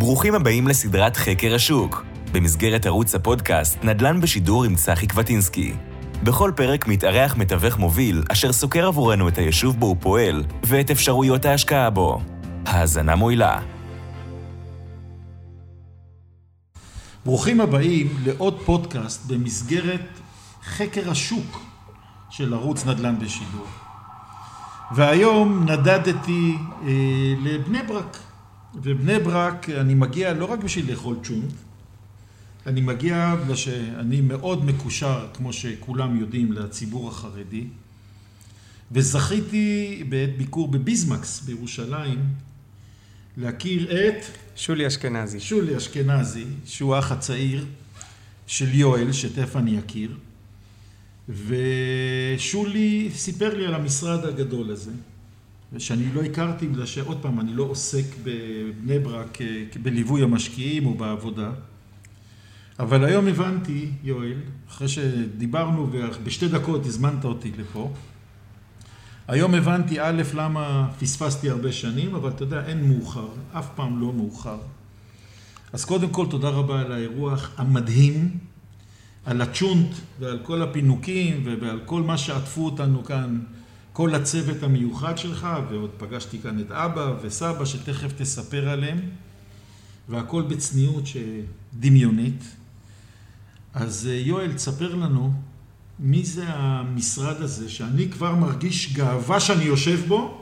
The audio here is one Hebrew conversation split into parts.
ברוכים הבאים לסדרת חקר השוק, במסגרת ערוץ הפודקאסט נדל"ן בשידור עם צחי קבטינסקי. בכל פרק מתארח מתווך מוביל אשר סוקר עבורנו את היישוב בו הוא פועל ואת אפשרויות ההשקעה בו. האזנה מועילה. ברוכים הבאים לעוד פודקאסט במסגרת חקר השוק של ערוץ נדל"ן בשידור. והיום נדדתי לבני ברק. ובני ברק אני מגיע לא רק בשביל לאכול צ'ונט, אני מגיע בגלל שאני מאוד מקושר, כמו שכולם יודעים, לציבור החרדי, וזכיתי בעת ביקור בביזמקס בירושלים להכיר את שולי אשכנזי. שולי אשכנזי, שהוא האח הצעיר של יואל, שתכף אני אכיר. ושולי סיפר לי על המשרד הגדול הזה, ושאני לא הכרתי בגלל שעוד פעם אני לא עוסק בבני ברק בליווי המשקיעים או בעבודה. אבל היום הבנתי, יואל, אחרי שדיברנו ובשתי דקות הזמנת אותי לפה, היום הבנתי א' למה פספסתי הרבה שנים, אבל אתה יודע, אין מאוחר, אף פעם לא מאוחר. אז קודם כל תודה רבה על האירוח המדהים, על הצ'ונט ועל כל הפינוקים ועל כל מה שעטפו אותנו כאן, כל הצוות המיוחד שלך, ועוד פגשתי כאן את אבא וסבא שתכף תספר עליהם, והכל בצניעות שדמיונית. אז יואל, תספר לנו מי זה המשרד הזה שאני כבר מרגיש גאווה שאני יושב בו,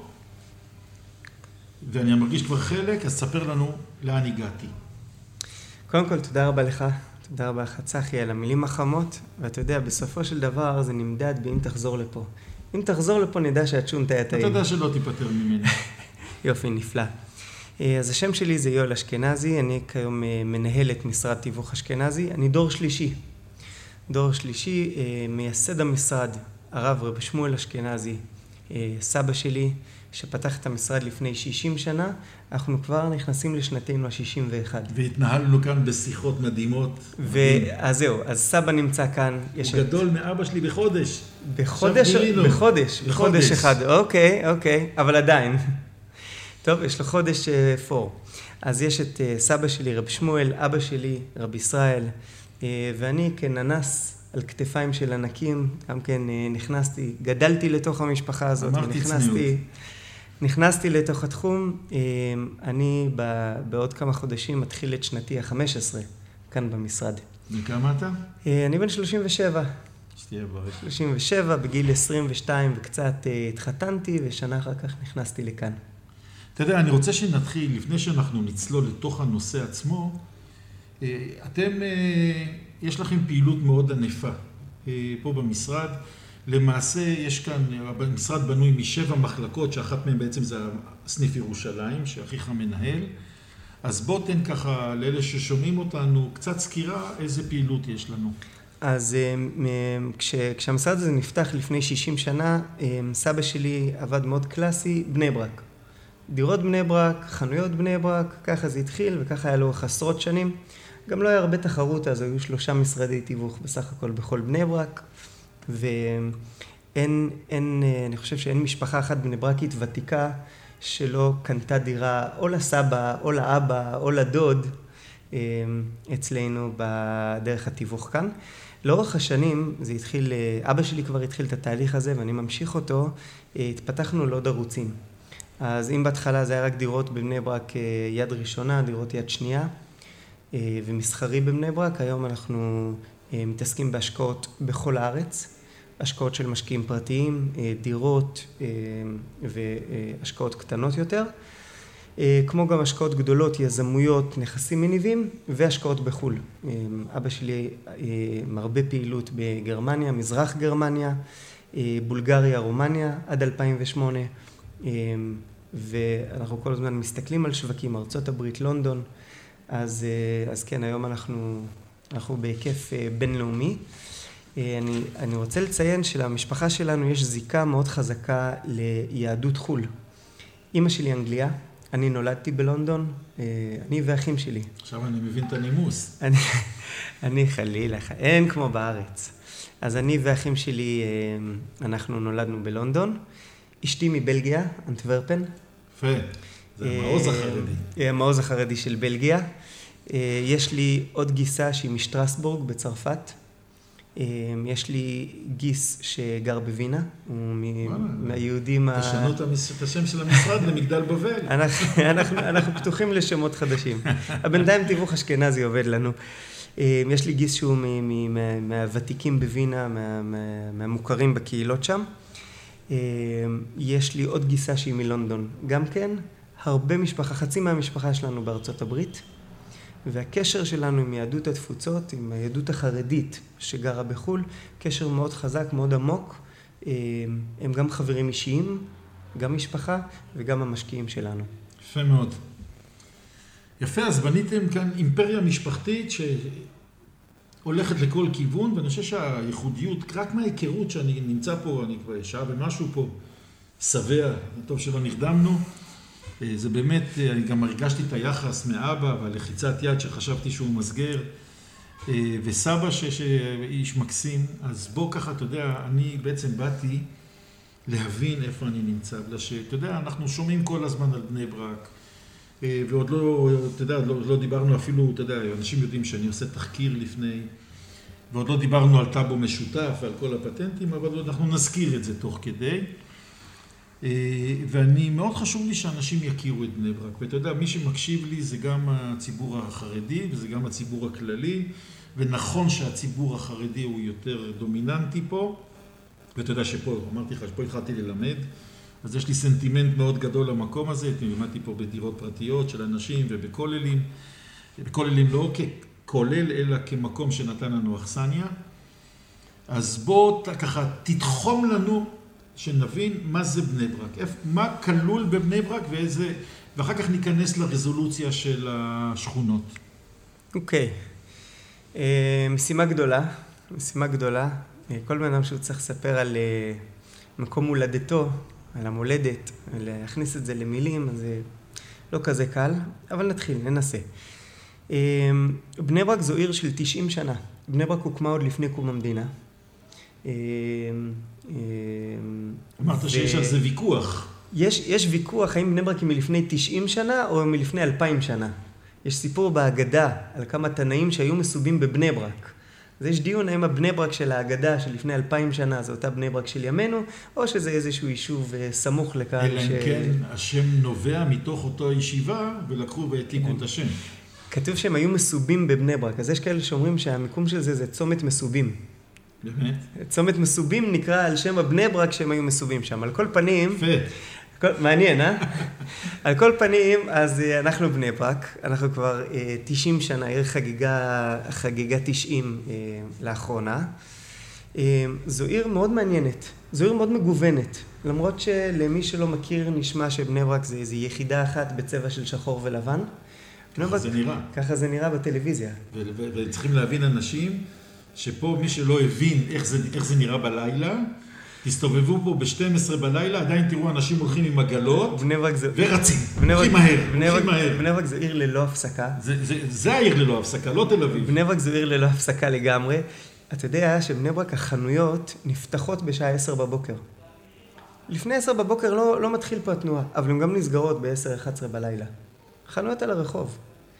ואני מרגיש כבר חלק, אז תספר לנו לאן הגעתי. קודם כל, תודה רבה לך. תודה רבה לך, צחי, על המילים החמות, ואתה יודע, בסופו של דבר זה נמדד באם תחזור לפה. אם תחזור לפה נדע שהצ'ונט היה טעים. אתה יודע שלא תיפטר ממני. יופי, נפלא. אז השם שלי זה יואל אשכנזי, אני כיום מנהל את משרד תיווך אשכנזי, אני דור שלישי. דור שלישי, מייסד המשרד, הרב רבי שמואל אשכנזי, סבא שלי, שפתח את המשרד לפני 60 שנה, אנחנו כבר נכנסים לשנתנו ה-61. והתנהלנו כאן בשיחות מדהימות. אז זהו, אז סבא נמצא כאן. הוא גדול מאבא שלי בחודש. בחודש אחד, אוקיי, אבל עדיין. טוב, יש לו חודש פור. אז יש את סבא שלי, רבי שמואל, אבא שלי, רבי ישראל, ואני כננס על כתפיים של ענקים, גם כן גדלתי לתוך המשפחה הזאת. אמרתי צניעות. נכנסתי לתוך התחום, אני בעוד כמה חודשים מתחיל את שנתי ה-15 כאן במשרד. וכמה אתה? אני בן 37. שתהיה בריא. 37, בגיל 22 וקצת התחתנתי, ושנה אחר כך נכנסתי לכאן. אתה יודע, אני רוצה שנתחיל, לפני שאנחנו נצלול לתוך הנושא עצמו, יש לכם פעילות מאוד ענפה פה במשרד. למעשה יש כאן, המשרד בנוי מ7 מחלקות, שאחת מהן בעצם זה סניף ירושלים, שאחיך מנהל. אז בוא תן ככה לאלה ששומעים אותנו קצת סקירה איזה פעילות יש לנו. אז כשהמשרד הזה נפתח לפני 60 שנה, סבא שלי עבד מאוד קלאסי, בני ברק. דירות בני ברק, חנויות בני ברק, ככה זה התחיל וככה היה לו עשרות שנים. גם לא היה הרבה תחרות, אז היו 3 משרדי תיווך בסך הכל בכל בני ברק. ואין, אני חושב שאין משפחה אחת בני ברקית ותיקה שלא קנתה דירה או לסבא, או לאבא, או לדוד אצלנו בדרך התיווך כאן. לאורך השנים זה התחיל, אבא שלי כבר התחיל את התהליך הזה ואני ממשיך אותו, התפתחנו לעוד ערוצים. אז אם בהתחלה זה היה רק דירות בבני ברק יד ראשונה, דירות יד שנייה ומסחרי בבני ברק, היום אנחנו מתעסקים בהשקעות בכל הארץ, השקעות של משקיעים פרטיים, דירות והשקעות קטנות יותר, כמו גם השקעות גדולות, יזמויות, נכסים מניבים והשקעות בחו"ל. אבא שלי מרבה פעילות בגרמניה, מזרח גרמניה, בולגריה, רומניה עד 2008, ואנחנו כל הזמן מסתכלים על שווקים, ארצות הברית, לונדון, אז כן, היום אנחנו בהיקף בינלאומי. אני רוצה לציין שלמשפחה שלנו יש זיקה מאוד חזקה ליהדות חו"ל. אמא שלי אנגליה, אני נולדתי בלונדון, אני ואחים שלי. עכשיו אני מבין את הנימוס. אני חלילה, אין כמו בארץ. אז אני ואחים שלי, אנחנו נולדנו בלונדון. אשתי מבלגיה, אנטוורפן. יפה. זה המעוז החרדי. המעוז החרדי של בלגיה. יש לי עוד גיסה שהיא משטרסבורג בצרפת. יש לי גיס שגר בווינה, הוא מהיהודים... תשנו את השם של המשרד למגדל בבל. אנחנו פתוחים לשמות חדשים. בינתיים תיווך אשכנזי עובד לנו. יש לי גיס שהוא מהוותיקים בווינה, מהמוכרים בקהילות שם. יש לי עוד גיסה שהיא מלונדון. גם כן, הרבה משפחה, חצי מהמשפחה שלנו בארצות הברית. והקשר שלנו עם יהדות התפוצות, עם היהדות החרדית שגרה בחול, קשר מאוד חזק, מאוד עמוק. הם גם חברים אישיים, גם משפחה וגם המשקיעים שלנו. יפה מאוד. יפה, אז בניתם כאן אימפריה משפחתית שהולכת לכל כיוון, ואני חושב שהייחודיות, רק מההיכרות שאני נמצא פה, אני כבר שעה ומשהו פה, שבע, טוב שלא נרדמנו, זה באמת, אני גם הרגשתי את היחס מאבא והלחיצת יד שחשבתי שהוא מסגר, וסבא שאיש מקסים, אז בוא ככה, אתה יודע, אני בעצם באתי להבין איפה אני נמצא, בגלל שאתה יודע, אנחנו שומעים כל הזמן על בני ברק, ועוד לא, אתה יודע, לא דיברנו אפילו, אתה יודע, אנשים יודעים שאני עושה תחקיר לפני, ועוד לא דיברנו על טאבו משותף ועל כל הפטנטים, אבל אנחנו נזכיר את זה תוך כדי. ואני, מאוד חשוב לי שאנשים יכירו את בני ברק, ואתה יודע, מי שמקשיב לי זה גם הציבור החרדי וזה גם הציבור הכללי, ונכון שהציבור החרדי הוא יותר דומיננטי פה, ואתה יודע שפה, אמרתי לך, שפה התחלתי ללמד, אז יש לי סנטימנט מאוד גדול למקום הזה, לימדתי פה בדירות פרטיות של אנשים ובכוללים, בכוללים לא ככולל אלא כמקום שנתן לנו אכסניה, אז בוא ככה תתחום לנו שנבין מה זה בני ברק, מה כלול בבני ברק ואחר כך ניכנס לרזולוציה של השכונות. אוקיי. משימה גדולה. כל בן אדם שהוא צריך לספר על מקום הולדתו, על המולדת, להכניס את זה למילים, אז זה לא כזה קל, אבל נתחיל, ננסה. בני ברק זו עיר של 90 שנה. בני ברק הוקמה עוד לפני קום המדינה. אמרת שיש על זה ויכוח. יש ויכוח האם בני ברק היא מלפני 90 שנה או מלפני 2000 שנה. יש סיפור בהגדה על כמה תנאים שהיו מסובים בבני ברק. אז יש דיון האם הבני ברק של ההגדה של לפני 2000 שנה זה אותה בני ברק של ימינו, או שזה איזשהו יישוב סמוך לכאן. אלא אם כן השם נובע מתוך אותו ישיבה ולקחו והעתיקו את השם. כתוב שהם היו מסובים בבני ברק, אז יש כאלה שאומרים שהמיקום של זה צומת מסובים. באמת? צומת מסובים נקרא על שם הבני ברק שהם היו מסובים שם. על כל פנים... מעניין, על כל פנים, אז אנחנו בני ברק, אנחנו כבר 90 שנה, עיר חגיגה 90 לאחרונה. זו עיר מאוד מעניינת, זו עיר מאוד מגוונת, למרות שלמי שלא מכיר נשמע שבני ברק זה איזו יחידה אחת בצבע של שחור ולבן. ככה זה נראה. ככה זה נראה בטלוויזיה. וצריכים להבין אנשים שפה מי שלא הבין איך זה נראה בלילה, תסתובבו פה ב-12 בלילה, עדיין תראו אנשים הולכים עם עגלות ורצים, הולכים מהר. בני ברק זו עיר ללא הפסקה. זה העיר ללא הפסקה, לא תל אביב. בני ברק זו עיר ללא הפסקה לגמרי. אתה יודע שבני ברק החנויות נפתחות בשעה 10 בבוקר. לפני 10 בבוקר לא מתחיל פה התנועה, אבל הן גם נסגרות ב-10-11 בלילה. חנויות על הרחוב.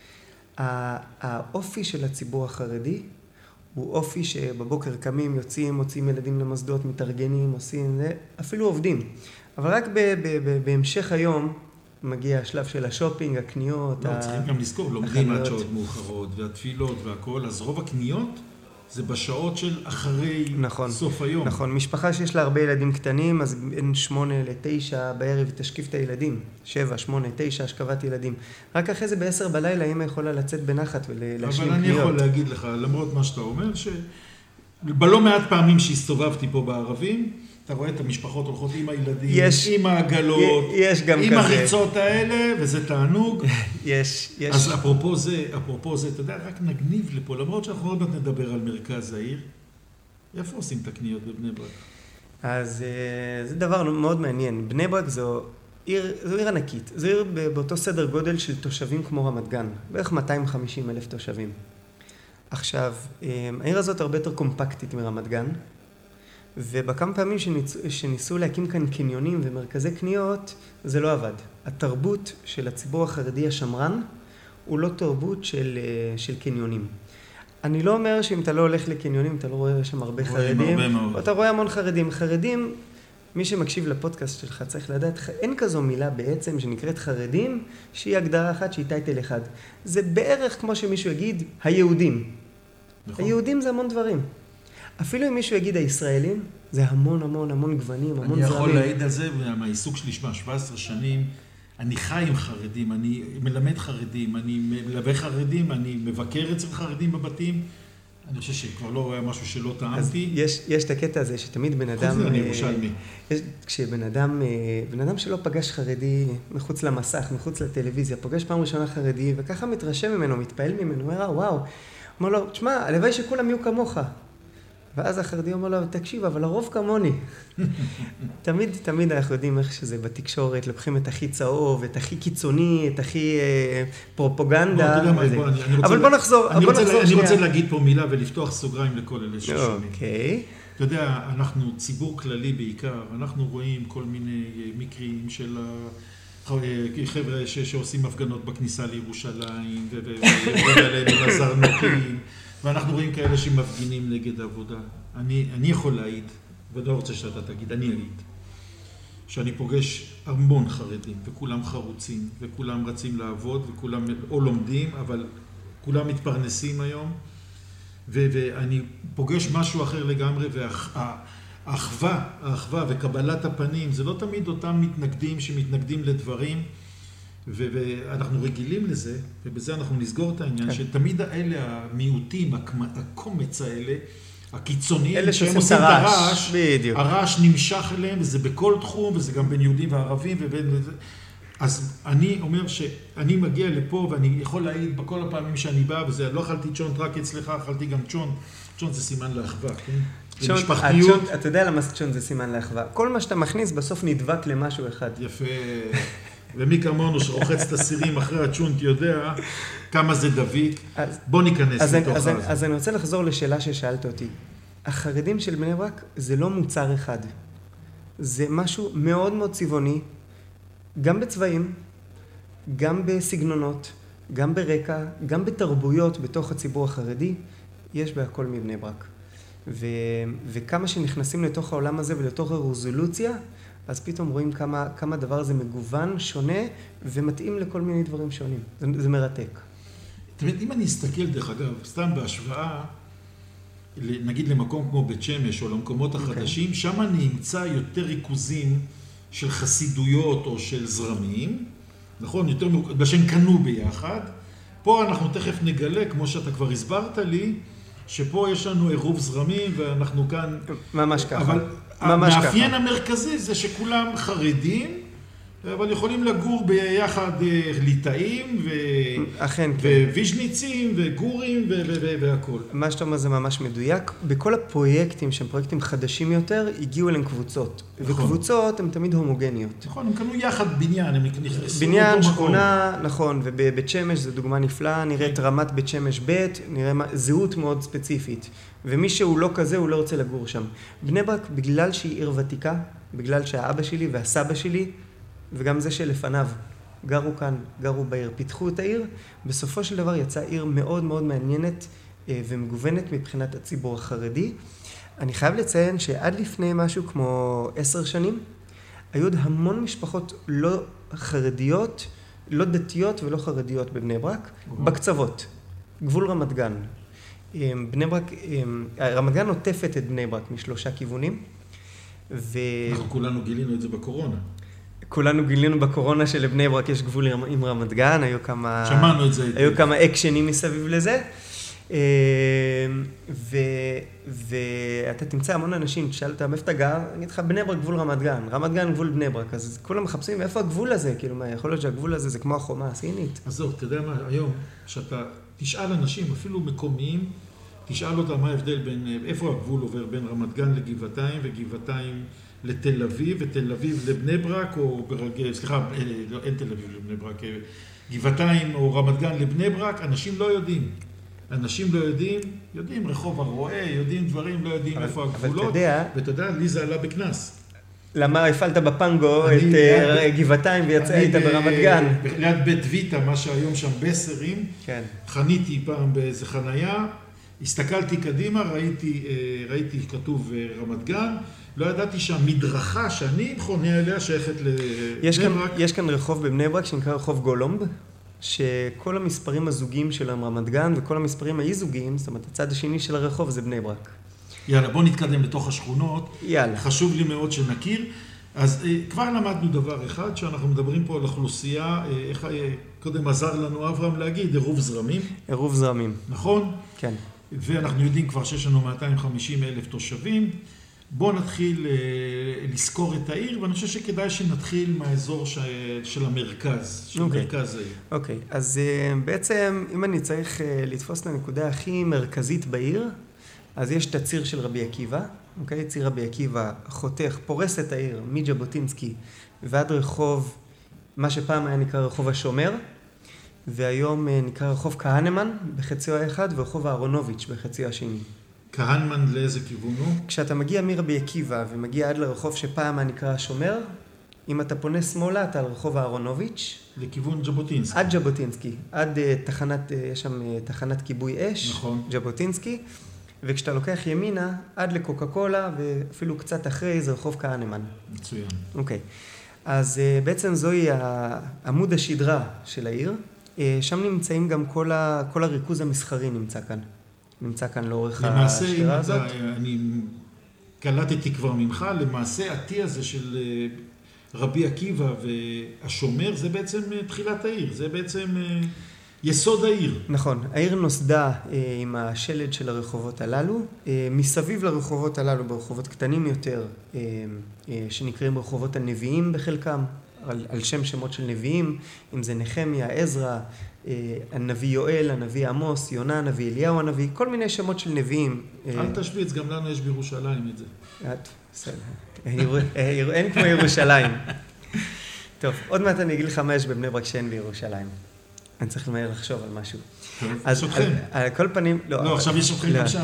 האופי של הציבור החרדי הוא אופי שבבוקר קמים, יוצאים, מוצאים ילדים למוסדות, מתארגנים, עושים זה, אפילו עובדים. אבל רק בהמשך היום מגיע השלב של השופינג, הקניות. לא, צריכים גם לזכור, לומדים עד שעות מאוחרות, והתפילות והכל, אז רוב הקניות זה בשעות של אחרי סוף היום. נכון, משפחה שיש לה הרבה ילדים קטנים, אז בין 8 ל-9 בערב תשקיף את הילדים. 7, 8, 9, השכבת ילדים. רק אחרי זה ב-10 בלילה אמא יכולה לצאת בנחת ולהשלים קניות. אבל אני יכול להגיד לך, למרות מה שאתה אומר, שבלא מעט פעמים שהסתובבתי פה בערבים, אתה רואה את המשפחות הולכות עם הילדים, עם העגלות, עם הריצות האלה, וזה תענוג. יש. אז אפרופו זה, אתה יודע, רק נגניב לפה, למרות שאנחנו עוד מעט נדבר על מרכז העיר. איפה עושים את הקניות בבני ברק? אז זה דבר מאוד מעניין. בני ברק זו עיר ענקית. זו עיר באותו סדר גודל של תושבים כמו רמת גן. בערך 250,000 תושבים. עכשיו, העיר הזאת הרבה יותר קומפקטית מרמת גן. ובכמה פעמים שניסו להקים כאן קניונים ומרכזי קניות, זה לא עבד. התרבות של הציבור החרדי השמרן הוא לא תרבות של קניונים. אני לא אומר שאם אתה לא הולך לקניונים, אתה לא רואה שם הרבה חרדים. אתה רואה המון חרדים. חרדים, מי שמקשיב לפודקאסט שלך צריך לדעת, אין כזו מילה בעצם שנקראת חרדים, שהיא הגדרה אחת, שהיא טייטל אחד. זה בערך כמו שמישהו יגיד, היהודים. נכון. היהודים זה המון דברים. אפילו אם מישהו יגיד הישראלים, זה המון המון המון גוונים, המון זרמים. אני יכול להעיד על זה, מהעיסוק שלי 17 שנים, אני חי עם חרדים, אני מלמד חרדים, אני מלווה חרדים, אני מבקר אצל חרדים בבתים. אני חושב שכבר לא היה משהו שלא טעמתי. יש את הקטע הזה שתמיד בן אדם... חוץ זה אני ירושלמי. כשבן אדם שלא פגש חרדי מחוץ למסך, מחוץ לטלוויזיה, פוגש פעם ראשונה חרדי, וככה מתרשם ממנו, מתפעל ממנו, הוא אומר, וואו. אומר לו, תשמע, הלוואי שכולם יהיו כמוך. ואז החרדי אומר לו, תקשיב, אבל הרוב כמוני. תמיד אנחנו יודעים איך שזה בתקשורת, לוקחים את הכי צהוב, את הכי קיצוני, את הכי פרופוגנדה. אבל בוא נחזור. אני רוצה להגיד פה מילה ולפתוח סוגריים לכל אלה ששומעים. אוקיי. אתה יודע, אנחנו ציבור כללי בעיקר, אנחנו רואים כל מיני מקרים של חבר'ה שעושים הפגנות בכניסה לירושלים, ורואים עליהם לזרנוקים. ואנחנו רואים כאלה שמפגינים נגד העבודה. אני יכול להעיד, ולא רוצה שאתה תגיד, אני אעיד, שאני פוגש המון חרדים, וכולם חרוצים, וכולם רצים לעבוד, וכולם או לומדים, אבל כולם מתפרנסים היום, ואני פוגש משהו אחר לגמרי, והאחווה וקבלת הפנים, זה לא תמיד אותם מתנגדים שמתנגדים לדברים, ואנחנו רגילים לזה, ובזה אנחנו נסגור את העניין, שתמיד האלה, המיעוטים, הקומץ האלה, הקיצוניים, שהם עושים את הרעש, הרעש נמשך אליהם, וזה בכל תחום, וזה גם בין יהודים וערבים, אז אני אומר שאני מגיע לפה, ואני יכול להעיד בכל הפעמים שאני בא, וזה, לא אכלתי צ'ונט רק אצלך, אכלתי גם צ'ונט. צ'ונט זה סימן לאחווה, כן? צ'ונט, אתה יודע למה צ'ונט זה סימן לאחווה. כל מה שאתה מכניס בסוף נדבק למשהו אחד. יפה. ומי כמונו שרוחץ את הסירים אחרי הצ'ונט יודע כמה זה דביק. בוא ניכנס לתוך הזה. אז אני רוצה לחזור לשאלה ששאלת אותי. החרדים של בני ברק זה לא מוצר אחד. זה משהו מאוד מאוד צבעוני, גם בצבעים, גם בסגנונות, גם ברקע, גם בתרבויות בתוך הציבור החרדי, יש בהכל מבני ברק. וכמה שנכנסים לתוך העולם הזה ולתוך הרזולוציה, אז פתאום רואים כמה דבר הזה מגוון, שונה, ומתאים לכל מיני דברים שונים. זה מרתק. תמיד, אם אני אסתכל, דרך אגב, סתם בהשוואה, נגיד למקום כמו בית שמש או למקומות החדשים, שם נמצא יותר ריכוזים של חסידויות או של זרמים, נכון? יותר בשם קנו ביחד. פה אנחנו תכף נגלה, כמו שאתה כבר הסברת לי, שפה יש לנו עירוב זרמים ואנחנו כאן... ממש ככה. אבל המאפיין המרכזי זה שכולם חרדים, אבל יכולים לגור ביחד ליטאים וויז'ניצים וגורים והכל. מה שאתה אומר זה ממש מדויק. בכל הפרויקטים שהם פרויקטים חדשים יותר, הגיעו אליהם קבוצות. וקבוצות הן תמיד הומוגניות. נכון, הם קנו יחד בניין, הם נכנסו בניין, שכונה, נכון, ובבית שמש זו דוגמה נפלאה, נראית רמת בית שמש ב', נראה זהות מאוד ספציפית. ומי שהוא לא כזה, הוא לא רוצה לגור שם. בני ברק, בגלל שהיא עיר ותיקה, בגלל שהאבא שלי והסבא שלי, וגם זה שלפניו גרו כאן, גרו בעיר, פיתחו את העיר, בסופו של דבר יצאה עיר מאוד מאוד מעניינת ומגוונת מבחינת הציבור החרדי. אני חייב לציין שעד לפני משהו כמו 10 שנים, היו עוד המון משפחות לא חרדיות, לא דתיות ולא חרדיות בבני ברק, בקצוות, גבול רמת גן. בני ברק, רמת גן עוטפת את בני ברק משלושה כיוונים. אנחנו כולנו גילינו את זה בקורונה. כולנו גילינו בקורונה שלבני ברק יש גבול עם רמת גן, שמענו את זה. היו כמה אקשנים מסביב לזה. ואתה תמצא המון אנשים, תשאל אותם איפה אתה גר, אני אגיד לך בני ברק גבול רמת גן, רמת גן גבול בני ברק, אז כולם מחפשים איפה הגבול הזה, כאילו מה, יכול להיות שהגבול הזה זה כמו החומה הסינית. אז זהו, אתה יודע מה, היום, שאתה תשאל אנשים, אפילו מקומיים, תשאל אותם מה ההבדל בין, איפה הגבול עובר בין רמת גן לגבעתיים, וגבעתיים לתל אביב, ותל אביב לבני ברק, או סליחה, אין תל אביב לבני ברק, גבעתיים או רמת גן לבני ברק, אנשים לא יודעים. אנשים לא יודעים רחוב הרועה, יודעים דברים, לא יודעים איפה הגבולות. ואתה יודע, לי זה עלה בכנס. למה הפעלת בפנגו את גבעתיים ויצאת ברמת גן? ליד בית ויטה, מה שהיום שם בסרים, כן. חניתי פעם באיזה חנייה, הסתכלתי קדימה, ראיתי כתוב רמת גן, לא ידעתי שהמדרכה שאני חונה עליה שייכת לבני ברק. יש כאן רחוב בבני ברק שנקרא רחוב גולומב, שכל המספרים הזוגיים של רמת גן וכל המספרים האי-זוגיים, זאת אומרת, הצד השני של הרחוב זה בני ברק. יאללה, בוא נתקדם לתוך השכונות. יאללה. חשוב לי מאוד שנכיר. אז כבר למדנו דבר אחד, שאנחנו מדברים פה על אוכלוסייה, איך קודם עזר לנו אברהם להגיד, עירוב זרמים. עירוב זרמים. נכון? כן. ואנחנו יודעים כבר שיש לנו 250,000 תושבים. בואו נתחיל לזכור את העיר, ואני חושב שכדאי שנתחיל מהאזור של המרכז, של מרכז העיר. אוקיי, אז בעצם אם אני צריך לתפוס את הנקודה הכי מרכזית בעיר, אז יש את הציר של רבי עקיבא, אוקיי? ציר רבי עקיבא חותך, פורס את העיר מז'בוטינסקי ועד רחוב, מה שפעם היה נקרא רחוב השומר, והיום נקרא רחוב כהנמן בחציו האחד ורחוב אהרונוביץ' בחציו השני. כהנמן לאיזה כיוון הוא? כשאתה מגיע מרבי עקיבא ומגיע עד לרחוב שפעם היה נקרא השומר, אם אתה פונה שמאלה אתה על רחוב אהרונוביץ'. לכיוון ז'בוטינסקי. עד ז'בוטינסקי, עד תחנת, יש שם תחנת כיבוי אש, נכון. ז'בוטינסקי. וכשאתה לוקח ימינה, עד לקוקה קולה, ואפילו קצת אחרי, זה רחוב כהנמן. מצוין. אוקיי. אז בעצם זוהי עמוד השדרה של העיר. שם נמצאים גם כל הריכוז המסחרי נמצא כאן לאורך השדרה הזאת. למעשה, אני קלטתי כבר ממך, למעשה הטי הזה של רבי עקיבא והשומר, זה בעצם תחילת העיר, זה בעצם יסוד העיר. נכון, העיר נוסדה עם השלד של הרחובות הללו, מסביב לרחובות הללו, ברחובות קטנים יותר, שנקראים רחובות הנביאים בחלקם, על שם שמות של נביאים, אם זה נחמיה, עזרא, הנביא יואל, הנביא עמוס, יונה, הנביא אליהו הנביא, כל מיני שמות של נביאים. אל תשוויץ, גם לנו יש בירושלים את זה. בסדר, אין כמו ירושלים. טוב, עוד מעט אני אגיד לך מה יש בבני ברק שאין בירושלים. אני צריך למהר לחשוב על משהו. יש אתכם. על כל פנים, לא, עכשיו יש אתכם גם שם.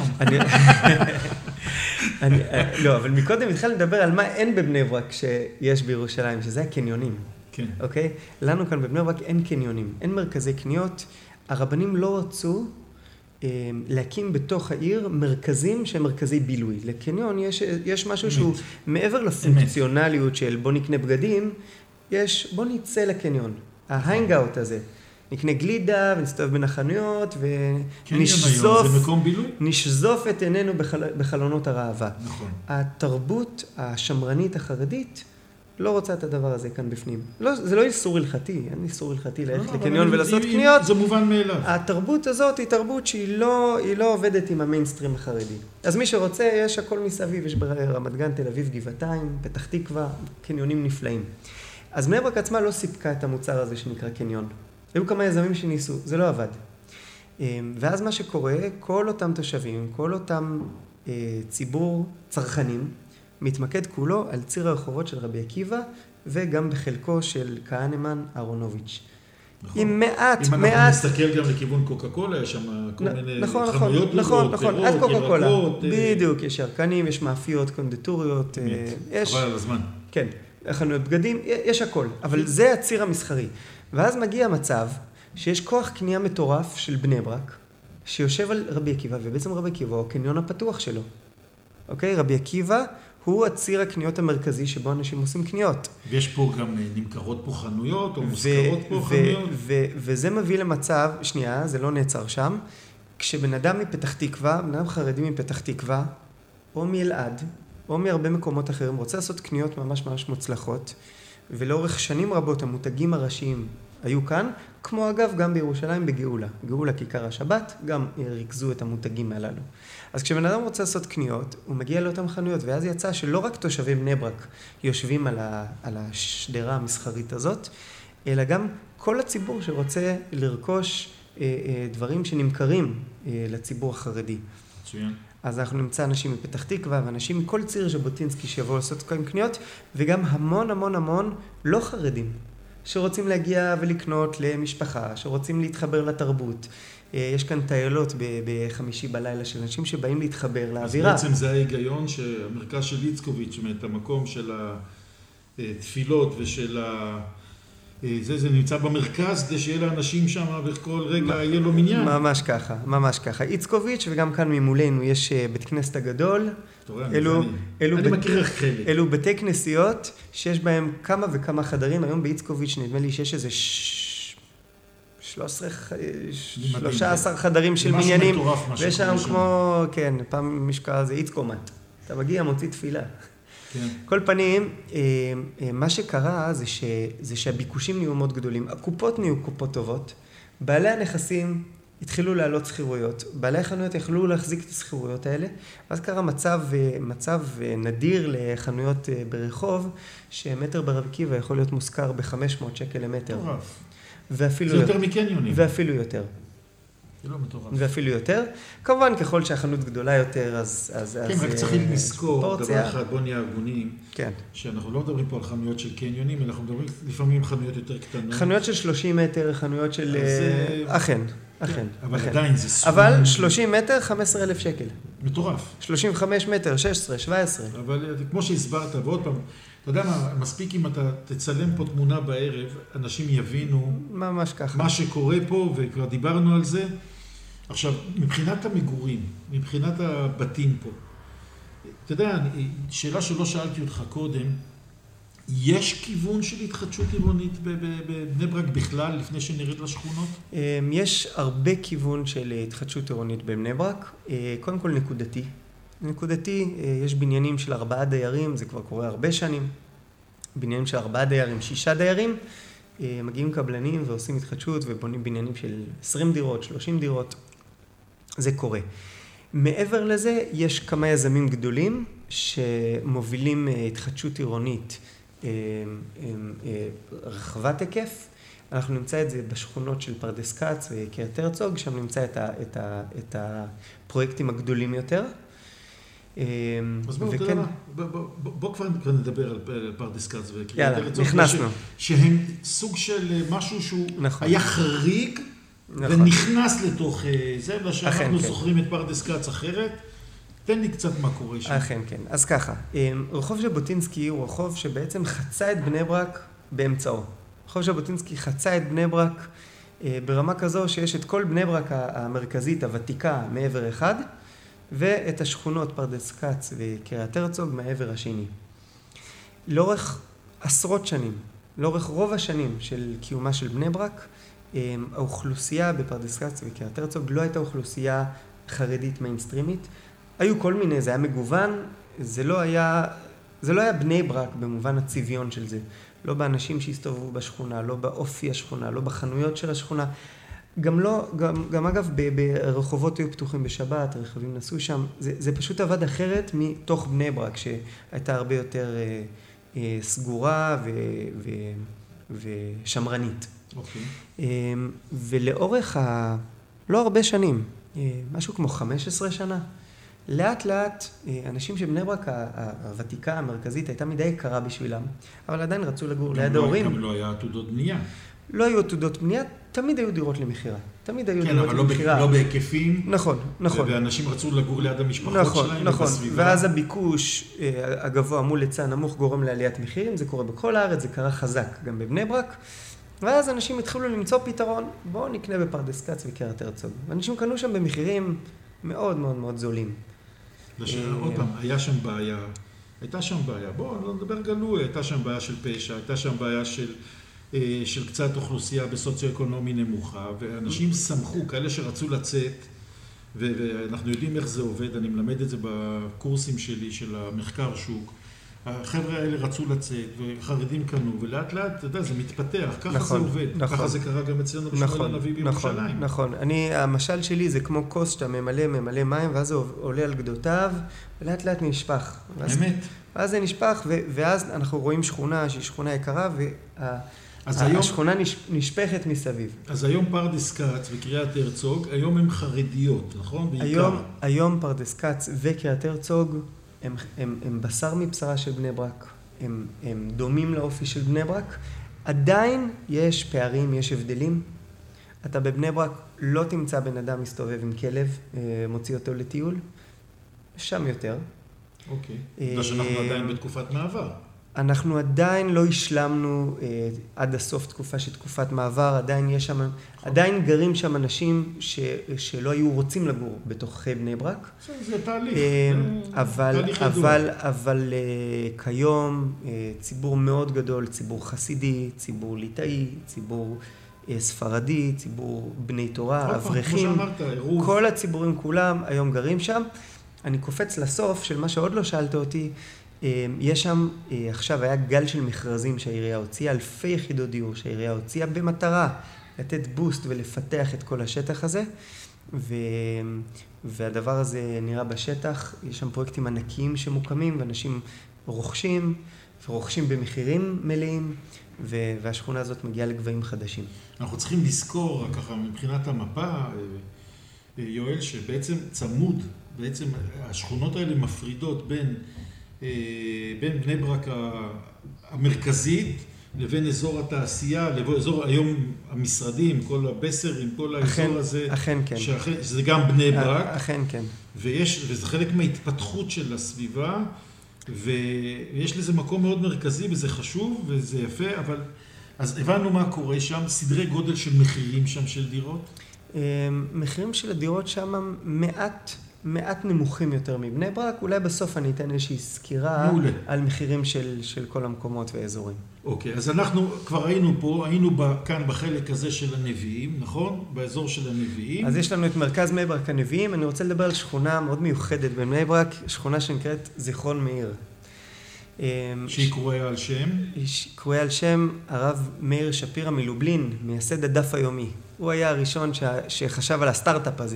לא, אבל מקודם התחלנו לדבר על מה אין בבני ברק שיש בירושלים, שזה הקניונים. כן. אוקיי? לנו כאן בבני ברק אין קניונים, אין מרכזי קניות. הרבנים לא רצו להקים בתוך העיר מרכזים שהם מרכזי בילוי. לקניון יש משהו שהוא מעבר לפונקציונליות של בוא נקנה בגדים, יש בוא נצא לקניון. ההיינגאוט הזה. נקנה גלידה ונסתובב בין החנויות ונשזוף את עינינו בחלונות הראווה. נכון. התרבות השמרנית החרדית לא רוצה את הדבר הזה כאן בפנים. לא, זה לא איסור הלכתי, אין איסור הלכתי ללכת לקניון ולעשות קניות. זה מובן מאליו. התרבות הזאת היא תרבות שהיא לא עובדת עם המיינסטרים החרדי. אז מי שרוצה, יש הכל מסביב, יש ברמת גן, תל אביב, גבעתיים, פתח תקווה, קניונים נפלאים. אז בני ברק עצמה לא סיפקה את המוצר הזה שנקרא קניון. היו כמה יזמים שניסו, זה לא עבד. ואז מה שקורה, כל אותם תושבים, כל אותם ציבור צרכנים, מתמקד כולו על ציר הרחובות של רבי עקיבא, וגם בחלקו של כהנמן אהרונוביץ'. נכון. עם מעט. אם אנחנו נסתכל גם לכיוון קוקה קולה, יש שם כל מיני חנויות נכון, עד קוקה קולה. בדיוק, יש ירקנים, יש מאפיות, קונדיטוריות. חבל על הזמן. כן, חנויות בגדים, יש הכל. אבל זה הציר המסחרי. ואז מגיע מצב שיש כוח קנייה מטורף של בני ברק, שיושב על רבי עקיבא, ובעצם רבי עקיבא הוא הקניון הפתוח שלו. אוקיי? רבי עקיבא הוא הציר הקניות המרכזי שבו אנשים עושים קניות. ויש פה גם נמכרות פה חנויות, או מוזכרות פה חנויות. וזה מביא למצב, שנייה, זה לא נעצר שם, כשבן אדם מפתח תקווה, בן אדם חרדי מפתח תקווה, או מאלעד, או מהרבה מקומות אחרים, רוצה לעשות קניות ממש ממש מוצלחות, ולאורך שנים רבות המותגים הראשיים היו כאן, כמו אגב גם בירושלים בגאולה. גאולה כיכר השבת, גם ריכזו את המותגים הללו. אז כשבן אדם רוצה לעשות קניות, הוא מגיע לאותן חנויות, ואז יצא שלא רק תושבי בני ברק יושבים על השדרה המסחרית הזאת, אלא גם כל הציבור שרוצה לרכוש דברים שנמכרים לציבור החרדי. מצוין. אז אנחנו נמצא אנשים מפתח תקווה, ואנשים מכל ציר ז'בוטינסקי שיבואו לעשות כאן קניות, וגם המון המון המון לא חרדים. שרוצים להגיע ולקנות למשפחה, שרוצים להתחבר לתרבות. יש כאן טיילות בחמישי בלילה של אנשים שבאים להתחבר לאווירה. אז בעצם זה ההיגיון שהמרכז של איצקוביץ', את המקום של התפילות ושל זה נמצא במרכז, כדי שיהיה לאנשים שם וכל רגע יהיה לו מניין. ממש ככה, ממש ככה. איצקוביץ' וגם כאן ממולנו יש בית כנסת הגדול. אני מכיר איך חלק. אלו בתי כנסיות שיש בהם כמה וכמה חדרים. היום באיצקוביץ' נדמה לי שיש איזה 13 חדרים של מניינים. ויש שם כמו, כן, פעם משקע זה איצקומט. אתה מגיע, מוציא תפילה. כן. כל פנים, מה שקרה זה שהביקושים נהיו מאוד גדולים. הקופות נהיו קופות טובות. בעלי הנכסים התחילו לעלות שכירויות. בעלי החנויות יכלו להחזיק את השכירויות האלה. ואז קרה מצב נדיר לחנויות ברחוב, שמטר ברב עקיבא יכול להיות מושכר ב-500 שקל למטר. מטורף. ואפילו זה יותר מקניונים. ואפילו יותר. זה לא מטורף. ואפילו יותר. כמובן, ככל שהחנות גדולה יותר, אז כן, רק צריכים לזכור, דבר אחד, בוא נהיה ארגונים, כן. שאנחנו לא מדברים פה על חנויות של קניונים, אנחנו מדברים לפעמים חנויות יותר קטנות. חנויות של 30 מטר, חנויות של... אכן. אבל עדיין זה סכום. אבל 30 מטר, 15,000 שקל. מטורף. 35 מטר, 16, 17. אבל כמו שהסברת, ועוד פעם, אתה יודע מה, מספיק אם אתה תצלם פה תמונה בערב, אנשים יבינו ממש ככה. מה שקורה פה, וכבר דיברנו על זה. עכשיו, מבחינת המגורים, מבחינת הבתים פה, אתה יודע, שאלה שלא שאלתי אותך קודם, יש כיוון של התחדשות עירונית בבני ברק בכלל, לפני שנרד לשכונות? יש הרבה כיוון של התחדשות עירונית בבני ברק. קודם כל נקודתי. נקודתי, יש בניינים של 4 דיירים, זה כבר קורה הרבה שנים. בניינים של 4 דיירים, 6 דיירים. מגיעים קבלנים ועושים התחדשות ובונים בניינים של 20 דירות, 30 דירות. זה קורה. מעבר לזה, יש כמה יזמים גדולים שמובילים התחדשות עירונית רחבת היקף. אנחנו נמצא את זה בשכונות של פרדס כץ וקריית הרצוג, שם נמצא את הפרויקטים הגדולים יותר. אז בוא כבר נדבר על פרדס כץ וקריית הרצוג. יאללה, נכנסנו. שהם סוג של משהו שהוא היה חריג, ונכנס לתוך זה, ושאנחנו זוכרים את פרדס כץ אחרת. תן לי קצת מה קורה שם. אכן, כן. אז ככה, רחוב ז'בוטינסקי הוא רחוב שבעצם חצה את בני ברק באמצעו. רחוב ז'בוטינסקי חצה את בני ברק ברמה כזו שיש את כל בני ברק המרכזית, הוותיקה, מעבר אחד, ואת השכונות פרדס כץ וקריית הרצוג מעבר השני. לאורך עשרות שנים, לאורך רוב השנים של קיומה של בני ברק, האוכלוסייה בפרדס כץ וקריית הרצוג לא הייתה אוכלוסייה חרדית מיינסטרימית. היו כל מיני, זה היה מגוון, זה לא היה בני ברק במובן הצביון של זה. לא באנשים שהסתובבו בשכונה, לא באופי השכונה, לא בחנויות של השכונה. גם אגב, ברחובות היו פתוחים בשבת, רכבים נסעו שם. זה פשוט עבד אחרת מתוך בני ברק, שהייתה הרבה יותר סגורה ושמרנית. אוקיי. ולאורך לא הרבה שנים, משהו כמו 15 שנה, לאט לאט אנשים שבני ברק הוותיקה המרכזית הייתה מדי יקרה בשבילם, אבל עדיין רצו לגור ליד ההורים. גם לא היה עתודות בנייה. לא היו עתודות בנייה, תמיד היו דירות למחירה. תמיד היו כן, דירות למחירה. אבל לא בהיקפים. נכון. ואנשים רצו לגור ליד המשפחות שלהם ובסביבה. ואז הביקוש הגבוה מול היצע נמוך גורם לעליית מחירים, זה קורה בכל הארץ, זה קרה חזק גם בבני ברק. ואז אנשים התחילו למצוא פתרון, בואו נקנה בפרדס כץ וקריית הרצוג. ואנשים קנו שם במחירים מאוד מאוד מאוד זולים. עוד פעם, הייתה שם בעיה, בואו לא נדבר גלוי, הייתה שם בעיה של פשע, הייתה שם בעיה של קצת אוכלוסייה בסוציו-אקונומי נמוכה, ואנשים שמחו, כאלה שרצו לצאת, ואנחנו יודעים איך זה עובד, אני מלמד את זה בקורסים שלי של המחקר שוק, החבר'ה האלה רצו לצאת, וחרדים קנו, ולאט לאט, אתה יודע, זה מתפתח, ככה זה עובד, ככה זה קרה גם אצלנו בשמואל הנביא בירושלים. נכון, המשל שלי זה כמו כוס שאתה ממלא מים, ואז זה עולה על גדותיו, ולאט לאט נשפך. אמת. ואז זה נשפך, ואז אנחנו רואים שכונה שהיא שכונה יקרה, והשכונה נשפכת מסביב. אז היום פרדס כץ וקריית הרצוג, היום הם חרדיות, נכון? היום פרדס כץ וקריית הרצוג, הם בשר מבשרה של בני ברק, הם דומים לאופי של בני ברק, עדיין יש פערים, יש הבדלים. אתה בבני ברק לא תמצא בן אדם מסתובב עם כלב, מוציא אותו לטיול, שם יותר. אוקיי. בגלל שאנחנו עדיין בתקופת מעבר. אנחנו עדיין לא השלמנו עד הסוף תקופה של תקופת מעבר, עדיין יש שם, עדיין גרים שם אנשים שלא היו רוצים לגור בתוך בני ברק. זה תהליך. אבל כיום ציבור מאוד גדול, ציבור חסידי, ציבור ליטאי, ציבור ספרדי, ציבור בני תורה, אברכים, כל הציבורים כולם היום גרים שם. אני קופץ לסוף של מה שעוד לא שאלת אותי, יש שם, עכשיו היה גל של מכרזים שהעירייה הוציאה, אלפי יחידות דיור שהעירייה הוציאה במטרה לתת בוסט ולפתח את כל השטח הזה, והדבר הזה נראה בשטח, יש שם פרויקטים ענקיים שמוקמים, ואנשים רוכשים במחירים מלאים, והשכונה הזאת מגיעה לגבהים חדשים. אנחנו צריכים לזכור, ככה מבחינת המפה, יואל, שבעצם צמוד, בעצם השכונות האלה מפרידות בין בני ברק המרכזית לבין אזור התעשייה, לאזור היום המשרדים, כל הבסר עם כל האזור הזה. אכן כן. שזה גם בני ברק. אכן כן. וזה חלק מההתפתחות של הסביבה, ויש לזה מקום מאוד מרכזי וזה חשוב וזה יפה, אבל אז הבנו מה קורה שם, סדרי גודל של מחירים שם של דירות? מחירים של הדירות שם מעט נמוכים יותר מבני ברק, אולי בסוף אני אתן איזושהי סקירה על מחירים של כל המקומות והאזורים. אוקיי, אז אנחנו כבר היינו כאן בחלק הזה של הנביאים, נכון? באזור של הנביאים. אז יש לנו את מרכז בני ברק הנביאים, אני רוצה לדבר על שכונה מאוד מיוחדת בבני ברק, שכונה שנקראת זיכרון מאיר. שהיא קרויה על שם? היא קרויה על שם הרב מאיר שפירא מלובלין, מייסד הדף היומי. הוא היה הראשון שחשב על הסטארט-אפ הזה.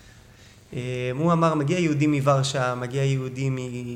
הוא אמר, מגיע יהודי מוורשה, מגיע יהודי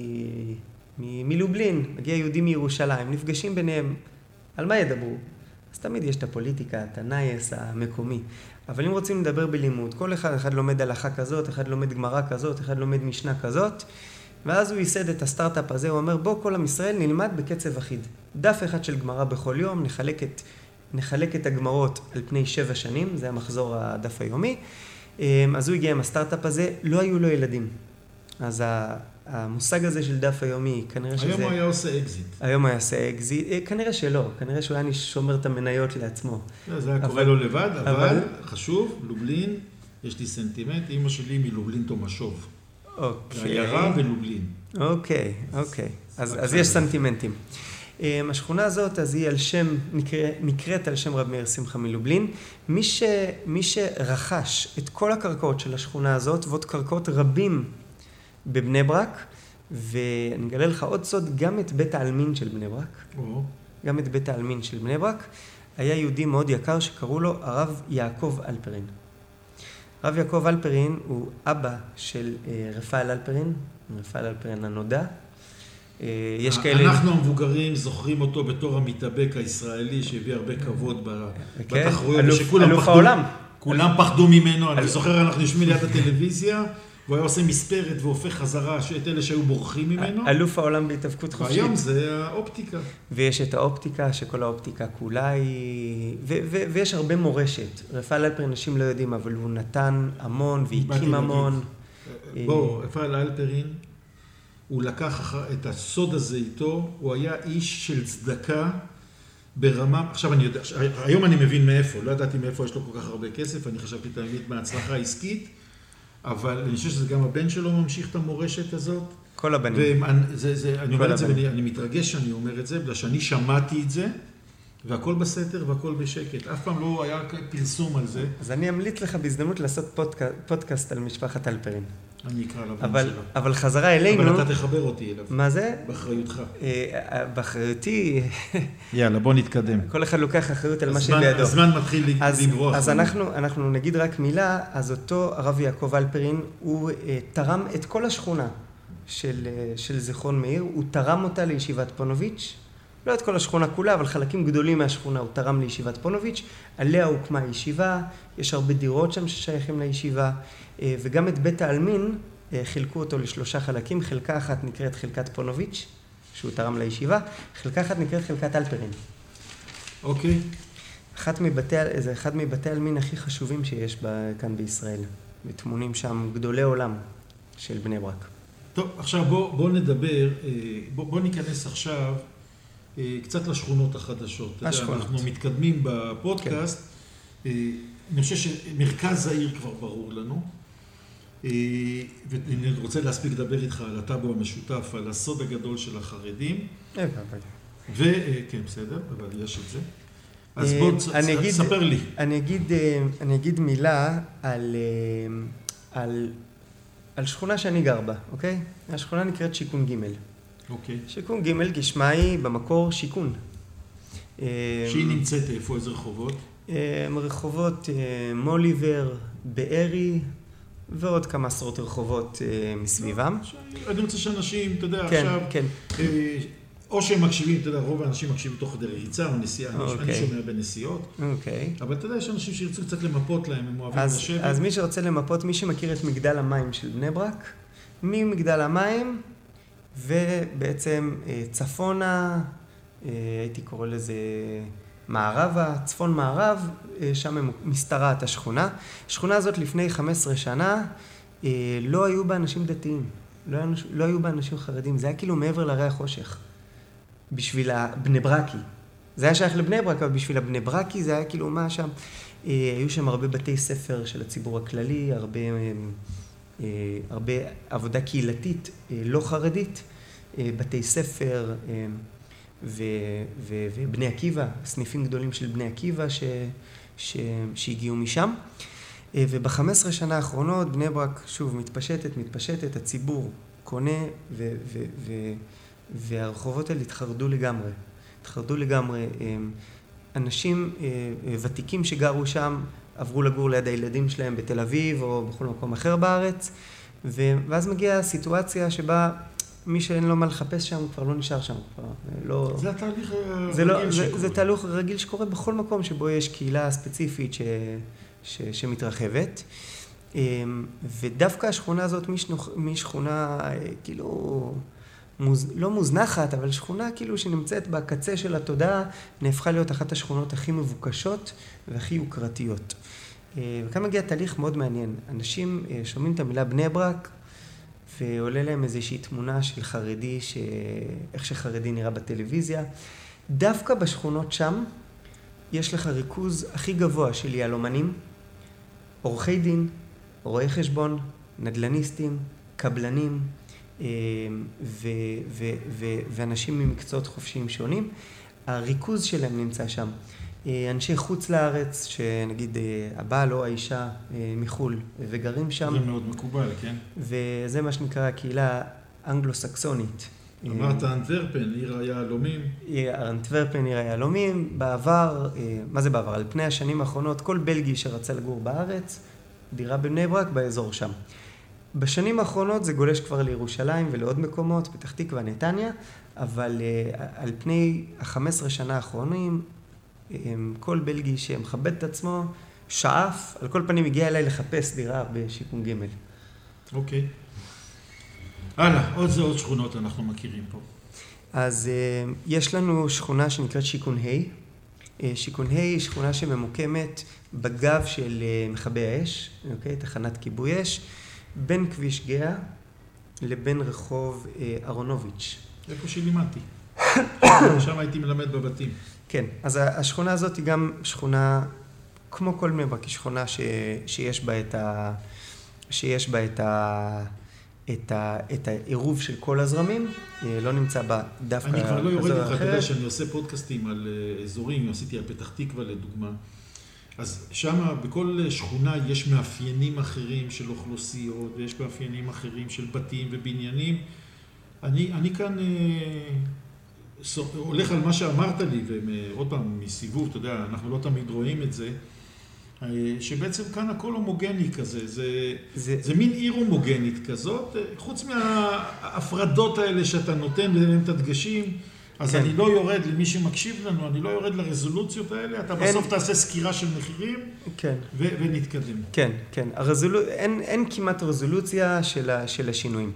מלובלין, מגיע יהודי מירושלים, נפגשים ביניהם, על מה ידברו? אז תמיד יש את הפוליטיקה, את הנייס המקומי. אבל אם רוצים לדבר בלימוד, כל אחד לומד הלכה כזאת, אחד לומד גמרא כזאת, אחד לומד משנה כזאת, ואז הוא ייסד את הסטארט-אפ הזה, הוא אומר, בוא כל עם ישראל נלמד בקצב אחיד. דף אחד של גמרא בכל יום, נחלק את הגמרות על פני 7 שנים, זה המחזור הדף היומי. אז הוא הגיע עם הסטארט-אפ הזה, לא היו לו ילדים. אז המושג הזה של דף היומי, כנראה שזה... היום הוא היה עושה אקזיט. היום הוא היה עושה אקזיט, כנראה שלא, כנראה שהוא היה שומר את המניות לעצמו. זה היה קורה לו לבד, אבל חשוב, לובלין, יש לי סנטימנט, אמא שלי מלובלין תומשוב. אוקיי. עיירה ולובלין. אוקיי. אז יש סנטימנטים. השכונה הזאת, אז היא נקראת על שם רב מאיר שמחה מלובלין. מי שרכש את כל הקרקעות של השכונה הזאת, ועוד קרקעות רבים בבני ברק, ואני אגלה לך עוד סוד, גם את בית העלמין של בני ברק. גם את בית העלמין של בני ברק, היה יהודי מאוד יקר שקראו לו הרב יעקב אלפרין. הרב יעקב אלפרין הוא אבא של רפאל אלפרין הנודע. יש כאלה... אנחנו המבוגרים זוכרים אותו בתור המתאבק הישראלי שהביא הרבה כבוד בתחרויות. אלוף העולם. כולם פחדו ממנו, אני זוכר, אנחנו יושבים ליד הטלוויזיה, והוא היה עושה מספרת והופך חזרה את אלה שהיו בורחים ממנו. אלוף העולם בהתאבקות חופשית. והיום זה האופטיקה. ויש את האופטיקה, שכל האופטיקה כולה היא... ויש הרבה מורשת. רפאל אלפרין, אנשים לא יודעים, אבל הוא נתן המון והקים המון. בואו, רפאל אלפרין, הוא לקח את הסוד הזה איתו, הוא היה איש של צדקה ברמה, עכשיו אני יודע, היום אני מבין מאיפה, לא ידעתי מאיפה יש לו כל כך הרבה כסף, אני חשבתי תמיד מההצלחה העסקית, אבל אני חושב שזה גם הבן שלו ממשיך את המורשת הזאת. כל הבנים. אני אומר את זה, ואני מתרגש שאני אומר את זה, בגלל שאני שמעתי את זה, והכל בסתר והכל בשקט. אף פעם לא היה פרסום על זה. אז אני אמליץ לך בהזדמנות לעשות פודקאסט על משפחת אלפרין. אני אקרא לבן שלו. אבל חזרה אלינו... אבל אתה תחבר אותי אליו. מה זה? באחריותך. באחריותי... יאללה, בוא נתקדם. כל אחד לוקח אחריות על מה שבידו. הזמן מתחיל לברוח. אז אנחנו נגיד רק מילה, אז אותו הרב יעקב אלפרין, הוא תרם את כל השכונה של זיכרון מאיר, הוא תרם אותה לישיבת פונוביץ', לא את כל השכונה כולה, אבל חלקים גדולים מהשכונה הוא תרם לישיבת פונוביץ', עליה הוקמה ישיבה, יש הרבה דירות שם ששייכים לישיבה, וגם את בית העלמין חילקו אותו ל3 חלקים, חלקה אחת נקראת חלקת פונוביץ', שהוא תרם לישיבה, חלקה אחת נקראת חלקת אלפרין. אוקיי. זה אחד מבתי העלמין הכי חשובים שיש כאן בישראל. וטמונים שם גדולי עולם של בני ברק. טוב, עכשיו בוא נדבר, בוא ניכנס עכשיו קצת לשכונות החדשות. השכונות. אנחנו מתקדמים בפודקאסט. כן. אני חושב שמרכז העיר כבר ברור לנו. ואני רוצה להספיק לדבר איתך על הטאבו המשותף, על הסוד הגדול של החרדים. וכן, בסדר, אבל יש את זה. אז בוא תספר לי. אני אגיד מילה על שכונה שאני גר בה, אוקיי? השכונה נקראת שיכון ג'. אוקיי. שיכון ג' כשמה היא במקור שיכון. שהיא נמצאת איפה, איזה רחובות? רחובות מוליבר, בארי, ועוד כמה עשרות רחובות מסביבם. אני רוצה שאנשים, אתה יודע, כן, עכשיו... כן. או שהם מקשיבים, אתה יודע, רוב האנשים מקשיבים תוך כדי ריצה או נסיעה, אני שומע בנסיעות. אוקיי. אבל אתה יודע, יש אנשים שירצו קצת למפות להם, הם אוהבים לשבת. אז מי שרוצה למפות, מי שמכיר את מגדל המים של בני ברק, ממגדל המים, ובעצם צפונה, הייתי קורא לזה מערבה, צפון מערב, שם משתרעת השכונה. השכונה הזאת לפני 15 שנה, לא היו בה אנשים דתיים. לא היו בה אנשים חרדים, זה היה כאילו מעבר להרי החושך, בשביל הבני ברקי. זה היה שייך לבני ברק, אבל בשביל הבני ברקי זה היה כאילו מה שם. היו שם הרבה בתי ספר של הציבור הכללי, הרבה עבודה קהילתית לא חרדית, בתי ספר ובני עקיבא, סניפים גדולים של בני עקיבא שהגיעו משם. וב-15 שנה האחרונות בני ברק שוב מתפשטת, הציבור קונה והרחובות האלה התחרדו לגמרי. אנשים ותיקים שגרו שם עברו לגור ליד הילדים שלהם בתל אביב או בכל מקום אחר בארץ, ואז מגיעה סיטואציה שבה מי שאין לו מה לחפש שם כבר לא נשאר שם. זה התהליך רגיל שקורה. זה תהליך רגיל שקורה בכל מקום שבו יש קהילה ספציפית שמתרחבת. ודווקא השכונה הזאת משכונה כאילו לא מוזנחת, אבל שכונה כאילו שנמצאת בקצה של התודעה, נהפכה להיות אחת השכונות הכי מבוקשות והכי יוקרתיות. וכאן מגיע תהליך מאוד מעניין. אנשים שומעים את המילה בני ברק, ועולה להם איזושהי תמונה של חרדי, איך שחרדי נראה בטלוויזיה. דווקא בשכונות שם, יש לך ריכוז הכי גבוה של יהלומנים, עורכי דין, רואי חשבון, נדלניסטים, קבלנים, ואנשים ממקצועות חופשיים שונים. הריכוז שלהם נמצא שם. אנשי חוץ לארץ, שנגיד הבעל או האישה מחול וגרים שם. זה מאוד מקובל, כן? וזה מה שנקרא הקהילה אנגלו-סקסונית. אמרת אנטוורפן, עיר היהלומים. אנטוורפן, עיר היהלומים. בעבר, מה זה בעבר? על פני השנים האחרונות, כל בלגי שרצה לגור בארץ, דירה בבני ברק באזור שם. בשנים האחרונות זה גולש כבר לירושלים ולעוד מקומות, פתח תקווה, נתניה, אבל על פני ה-15 שנה האחרונים, כל בלגי שמכבד את עצמו, שאף, על כל פנים הגיע אליי לחפש דירה בשיכון ג'. אוקיי. הלאה, עוד שכונות אנחנו מכירים פה. אז יש לנו שכונה שנקראת שיכון ה'. שיכון ה' היא שכונה שממוקמת בגב של מכבי האש, אוקיי? תחנת כיבוי אש, בין כביש גאה לבין רחוב אהרונוביץ'. איפה שלימדתי. שם הייתי מלמד בבתים. כן, אז השכונה הזאת היא גם שכונה, כמו כל בני ברק, היא שכונה שיש בה את העירוב של כל הזרמים, לא נמצא בה דווקא... אני כבר לא יורד לך, אתה יודע שאני עושה פודקאסטים על אזורים, עשיתי על פתח תקווה לדוגמה, אז שם בכל שכונה יש מאפיינים אחרים של אוכלוסיות, ויש מאפיינים אחרים של בתים ובניינים. אני כאן הולך על מה שאמרת לי, ועוד פעם מסיבוב, אתה יודע, אנחנו לא תמיד רואים את זה, שבעצם כאן הכל הומוגני כזה, זה מין עיר הומוגנית כזאת, חוץ מההפרדות האלה שאתה נותן להם את הדגשים, אז אני לא יורד למי שמקשיב לנו, אני לא יורד לרזולוציות האלה, אתה בסוף תעשה סקירה של מחירים ונתקדם. כן, כן. אין כמעט רזולוציה של השינויים.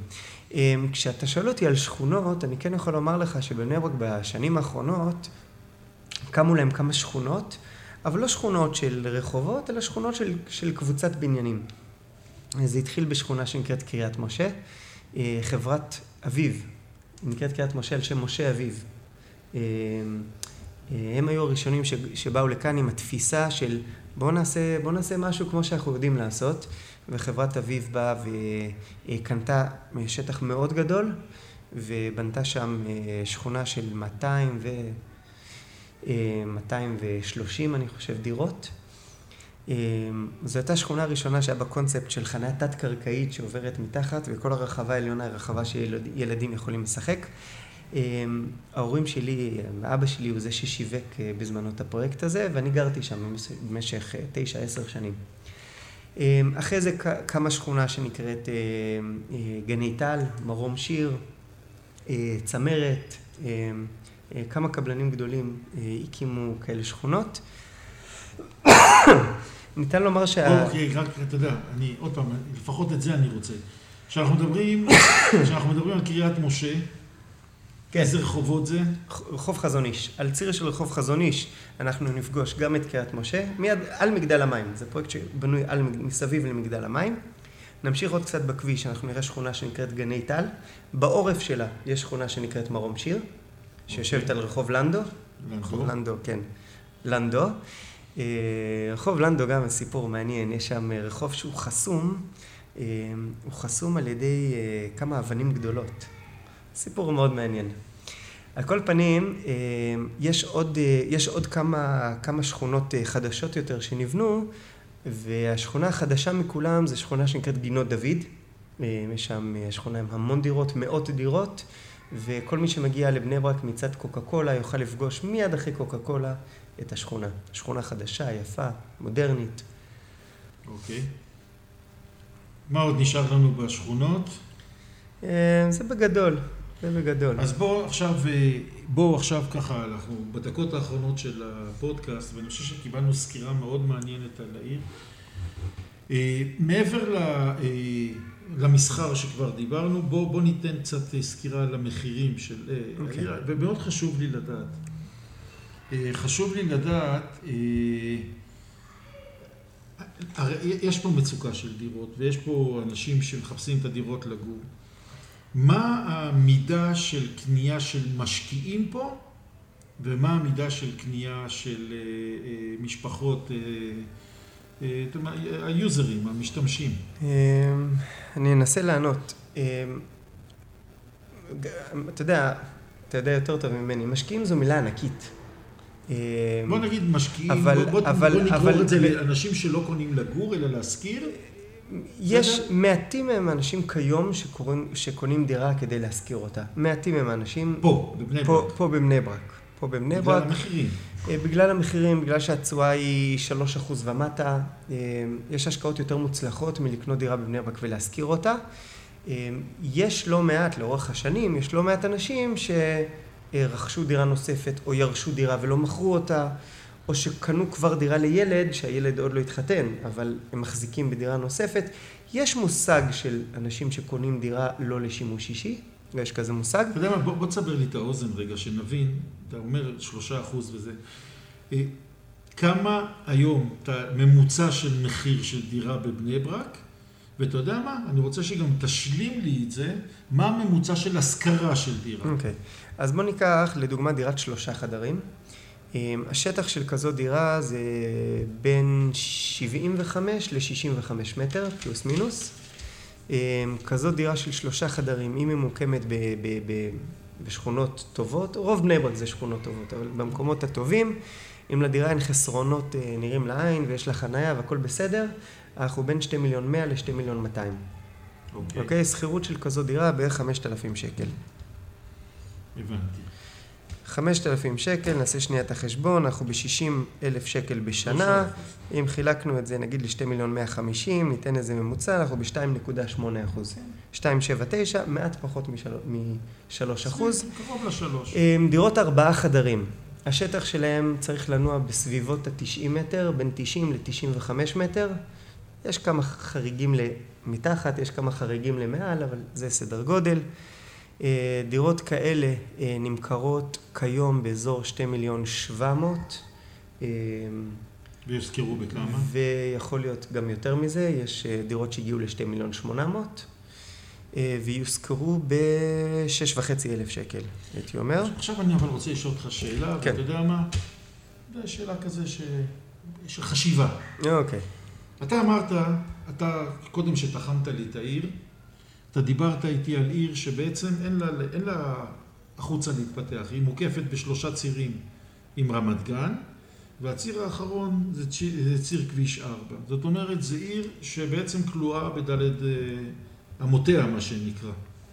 כשאתה שואל אותי על שכונות, אני כן יכול לומר לך שבבני ברק בשנים האחרונות, קמו להם כמה שכונות, אבל לא שכונות של רחובות, אלא שכונות של קבוצת בניינים. זה התחיל בשכונה שנקראת קריית משה, חברת אביב, נקראת קריית משה על שם משה אביב. הם היו הראשונים שבאו לכאן עם התפיסה של בואו נעשה משהו כמו שאנחנו יודעים לעשות, וחברת אביב באה וקנתה שטח מאוד גדול, ובנתה שם שכונה של 230, אני חושב, דירות. זו הייתה שכונה ראשונה שהיה בקונספט של חניה תת-קרקעית שעוברת מתחת, וכל הרחבה העליונה היא רחבה שילדים יכולים לשחק. ההורים שלי, אבא שלי הוא זה ששיווק בזמנו את הפרויקט הזה, ואני גרתי שם במשך 9-10 שנים. אחרי זה קמה שכונה שנקראת גני טל, מרום שיר, צמרת, כמה קבלנים גדולים הקימו כאלה שכונות. ניתן לומר אוקיי, רק אתה יודע, עוד פעם, לפחות את זה אני רוצה. כשאנחנו מדברים על קריית משה, איזה רחובות זה? רחוב חזון איש. על ציר של רחוב חזון איש אנחנו נפגוש גם את קריית משה, מיד על מגדל המים. זה פרויקט שבנוי מסביב למגדל המים. נמשיך עוד קצת בכביש, אנחנו נראה שכונה שנקראת גני טל. בעורף שלה יש שכונה שנקראת מרום שיר, שיושבת על רחוב לנדו. רחוב לנדו, כן. לנדו. רחוב לנדו גם סיפור מעניין, יש שם רחוב שהוא חסום, הוא חסום על ידי כמה אבנים גדולות. סיפור מאוד מעניין. על כל פנים, יש עוד כמה שכונות חדשות יותר שנבנו, והשכונה החדשה מכולם זה שכונה שנקראת גינות דוד. יש שם שכונה עם המון דירות, מאות דירות, וכל מי שמגיע לבני ברק מצד קוקה קולה יוכל לפגוש מיד אחרי קוקה קולה את השכונה. שכונה חדשה, יפה, מודרנית. אוקיי. מה עוד נשאר לנו בשכונות? זה בגדול. אז בואו עכשיו ככה, אנחנו בדקות האחרונות של הפודקאסט, ואני חושב שקיבלנו סקירה מאוד מעניינת על העיר. מעבר למסחר שכבר דיברנו, בואו ניתן קצת סקירה על המחירים של העיר, ומאוד חשוב לי לדעת. הרי יש פה מצוקה של דירות, ויש פה אנשים שמחפשים את הדירות לגור. מה המידה של קנייה של משקיעים פה, ומה המידה של קנייה של משפחות, היוזרים, המשתמשים? אני אנסה לענות. אתה יודע יותר טוב ממני, משקיעים זו מילה ענקית. בוא נגיד משקיעים, בוא נקרוא את זה לאנשים שלא קונים לגור, אלא להשכיר. יש מעטים מהם אנשים כיום שקונים דירה כדי להשכיר אותה. מעטים מהם אנשים... פה, בבני ברק. פה בבני ברק. בגלל המחירים. בגלל המחירים, בגלל שהתשואה היא 3% ומטה. יש השקעות יותר מוצלחות מלקנות דירה בבני ברק ולהשכיר אותה. יש לא מעט, לאורך השנים, יש לא מעט אנשים שרכשו דירה נוספת או ירשו דירה ולא מכרו אותה. או שקנו כבר דירה לילד, שהילד עוד לא התחתן, אבל הם מחזיקים בדירה נוספת. יש מושג של אנשים שקונים דירה לא לשימוש אישי, ויש כזה מושג. אתה יודע מה, בוא תסבר לי את האוזן רגע, שנבין, אתה אומר 3% וזה. כמה היום אתה ממוצע של מחיר של דירה בבני ברק, ואתה יודע מה, אני רוצה שגם תשלים לי את זה, מה הממוצע של השכרה של דירה. אוקיי, אז בוא ניקח לדוגמה דירת 3 חדרים. השטח של כזו דירה זה בין 75 ל-65 מטר, פלוס מינוס. כזו דירה של 3 חדרים, היא ממוקמת בשכונות טובות, רוב בני ברק זה שכונות טובות, אבל במקומות הטובים, אם לדירה אין חסרונות נראים לעין ויש לה חנייה והכל בסדר, אנחנו בין 2,100,000 ל-2,200,000. אוקיי, שכירות של כזו דירה בערך 5,000 שקל. הבנתי. 5,000 שקל, נעשה שנייה את החשבון, אנחנו ב-60,000 שקל בשנה, אם חילקנו את זה נגיד ל-2,150,000, ניתן איזה ממוצע, אנחנו ב-2.8%. 2.79, מעט פחות מ-3%. קרוב ל-3. דירות 4 חדרים, השטח שלהם צריך לנוע בסביבות ה-90 מטר, בין 90 ל-95 מטר. יש כמה חריגים מתחת, יש כמה חריגים למעל, אבל זה סדר גודל. דירות כאלה נמכרות כיום באזור 2,700,000. ויוזכרו בכמה? ויכול להיות גם יותר מזה, יש דירות שהגיעו ל2,800,000, ויוזכרו ב6,500 שקל, הייתי אומר. עכשיו אני אבל רוצה לשאול אותך שאלה, כן. ואתה יודע מה? זו שאלה כזה של חשיבה. אוקיי. אתה אמרת, אתה קודם שתחמת לי את העיר, אתה דיברת איתי על עיר שבעצם אין לה החוצה להתפתח, היא מוקפת ב3 צירים עם רמת גן, והציר האחרון זה ציר כביש 4. זאת אומרת, זה עיר שבעצם כלואה בדלת אמותיה, מה שנקרא.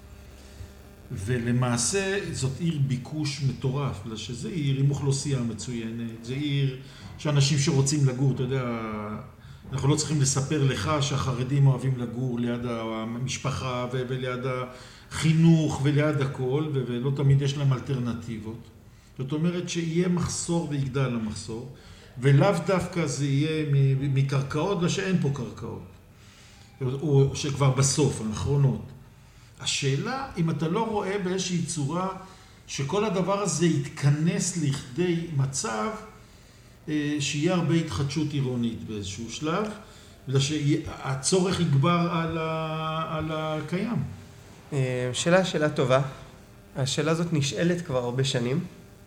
ולמעשה זאת עיר ביקוש מטורף, בגלל שזה עיר עם אוכלוסייה מצוינת, זה עיר שאנשים שרוצים לגור, אתה יודע, אנחנו לא צריכים לספר לך שהחרדים אוהבים לגור ליד המשפחה וליד החינוך וליד הכל, ולא תמיד יש להם אלטרנטיבות. זאת אומרת שיהיה מחסור ויגדל המחסור, ולאו דווקא זה יהיה מקרקעות, בגלל שאין פה קרקעות, או שכבר בסוף, האחרונות. השאלה, אם אתה לא רואה באיזושהי צורה שכל הדבר הזה יתכנס לכדי מצב שיהיה הרבה התחדשות עירונית באיזשהו שלב, בגלל שהצורך יגבר על הקיים. שאלה טובה. השאלה הזאת נשאלת כבר הרבה שנים.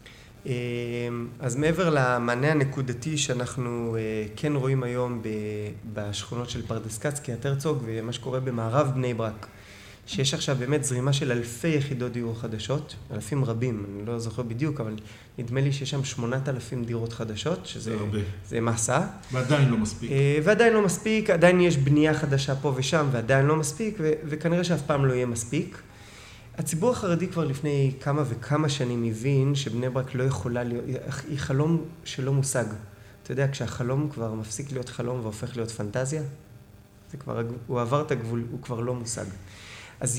אז מעבר למענה הנקודתי שאנחנו כן רואים היום בשכונות של פרדס כץ, קריית הרצוג, ומה שקורה במערב בני ברק, שיש עכשיו באמת זרימה של אלפי יחידות דיור חדשות, אלפים רבים, אני לא זוכר בדיוק, אבל נדמה לי שיש שם 8,000 דירות חדשות, שזה זה מסע. ועדיין לא מספיק. ועדיין לא מספיק, עדיין יש בנייה חדשה פה ושם, ועדיין לא מספיק, וכנראה שאף פעם לא יהיה מספיק. הציבור החרדי כבר לפני כמה וכמה שנים הבין שבני ברק לא יכולה להיות, היא חלום שלא מושג. אתה יודע, כשהחלום כבר מפסיק להיות חלום והופך להיות פנטזיה, זה כבר, הוא עבר את הגבול, הוא כבר לא מושג. אז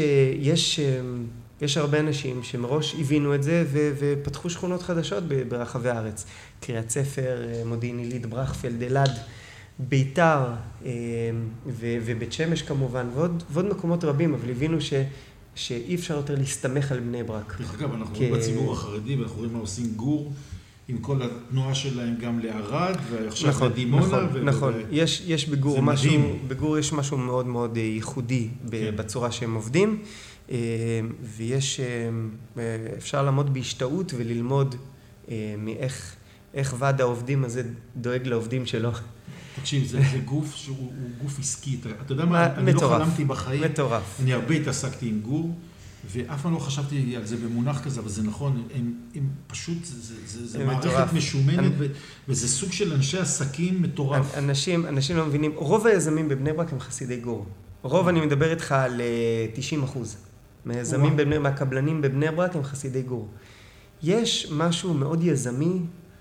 יש הרבה אנשים שמראש הבינו את זה ופתחו שכונות חדשות ברחבי הארץ. קריית ספר, מודיעין עילית, ברכפלד, אלעד, ביתר ובית שמש כמובן, ועוד מקומות רבים, אבל הבינו שאי אפשר יותר להסתמך על בני ברק. דרך אגב, אנחנו רואים בציבור החרדי, ואנחנו רואים מה עושים גור, עם כל התנועה שלהם גם לערד, ועכשיו לדימונה. נכון, יש בגור משהו, בגור יש משהו מאוד מאוד ייחודי בצורה שהם עובדים, ויש, אפשר לעמוד בהשתאות וללמוד מאיך ועד העובדים הזה דואג לעובדים שלו. תקשיב, זה גוף שהוא גוף עסקי. אתה יודע מה? אני לא חלמתי בחיים. מטורף. אני הרבה התעסקתי עם גור, ואף פעם לא חשבתי על זה במונח כזה, אבל זה נכון. הם פשוט, זה מערכת משומנת, וזה סוג של אנשי עסקים מטורף. אנשים לא מבינים. רוב היזמים בבני ברק הם חסידי גור. רוב, אני מדבר איתך על 90%. מהיזמים בבני ברק, מהקבלנים בבני ברק הם חסידי גור. יש משהו מאוד יזמי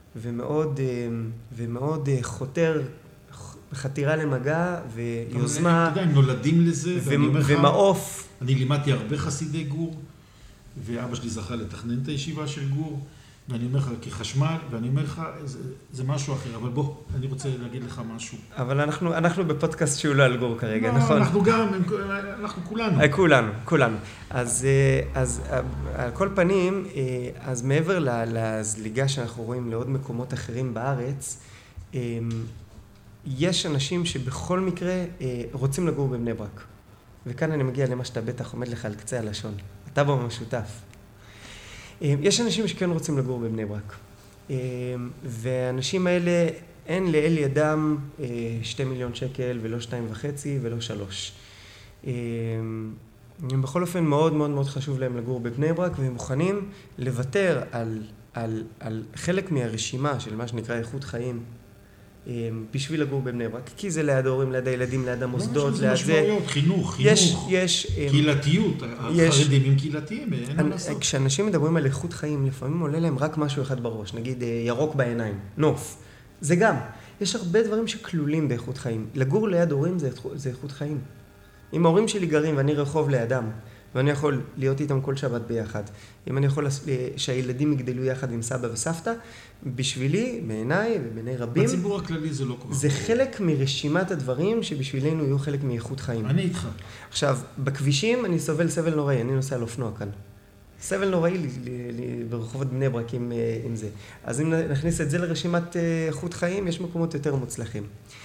ומאוד חותר, חתירה למגע ויוזמה. אתה יודע, הם נולדים לזה. ומעוף. אני לימדתי הרבה חסידי גור, ואבא שלי זכה לתכנן את הישיבה של גור, ואני אומר לך כחשמל, ואני אומר לך, זה משהו אחר, אבל בוא, אני רוצה להגיד לך משהו. אבל אנחנו בפודקאסט שהוא לא על גור כרגע, נכון? אנחנו גם, אנחנו כולנו. כולנו. אז על כל פנים, אז מעבר לזליגה שאנחנו רואים לעוד מקומות אחרים בארץ, יש אנשים שבכל מקרה רוצים לגור בבני ברק. וכאן אני מגיע למה שאתה בטח עומד לך על קצה הלשון. אתה בו משותף. יש אנשים שכן רוצים לגור בבני ברק. והאנשים האלה, אין לאל ידם 2 מיליון שקל ולא 2.5 ולא 3. בכל אופן מאוד מאוד מאוד חשוב להם לגור בבני ברק, והם מוכנים לוותר על חלק מהרשימה של מה שנקרא איכות חיים, בשביל לגור בבני ברק, כי זה ליד ההורים, ליד הילדים, ליד המוסדות, ליד זה. משמעויות, חינוך, קהילתיות, החרדים עם קהילתיים, אין מה לעשות. כשאנשים מדברים על איכות חיים, לפעמים עולה להם רק משהו אחד בראש, נגיד ירוק בעיניים, נוף. זה גם, יש הרבה דברים שכלולים באיכות חיים. לגור ליד הורים זה איכות חיים. אם ההורים שלי גרים ואני רחוב לידם, ואני יכול להיות איתם כל שבת ביחד. אם אני יכול שהילדים יגדלו יחד עם סבא וסבתא, בשבילי, בעיניי ובעיני רבים, בציבור הכללי זה לא כל כך. זה חלק מרשימת הדברים שבשבילנו יהיו חלק מאיכות חיים. אני איתך. עכשיו, בכבישים אני סובל סבל נוראי, אני נוסע על אופנוע כאן. סבל נוראי ברחובות בני ברק עם זה. אז אם נכניס את זה לרשימת איכות חיים, יש מקומות יותר מוצלחים.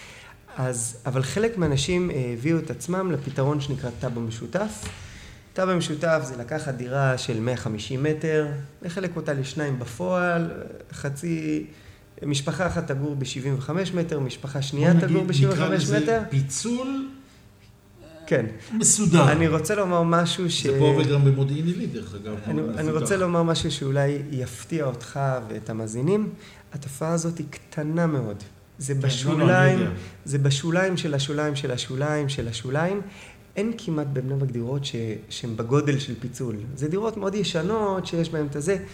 אבל חלק מהאנשים הביאו את עצמם לפתרון שנקרא טאבו משותף. טאבו משותף זה לקחת דירה של 150 מטר, לחלק אותה לשניים בפועל, משפחה אחת תגור ב-75 מטר, משפחה שנייה תגור ב-75 מטר. נקרא לזה פיצול כן. מסודר. אני רוצה לומר משהו זה פה וגם במודיעין עילית, דרך אגב. אני רוצה לומר משהו שאולי יפתיע אותך ואת המאזינים. התופעה הזאת היא קטנה מאוד. זה בשוליים, זה בשוליים של השוליים של השוליים של השוליים. אין כמעט בבני ברק דירות שהן בגודל של פיצול. זה דירות מאוד ישנות שיש בהן את הזה.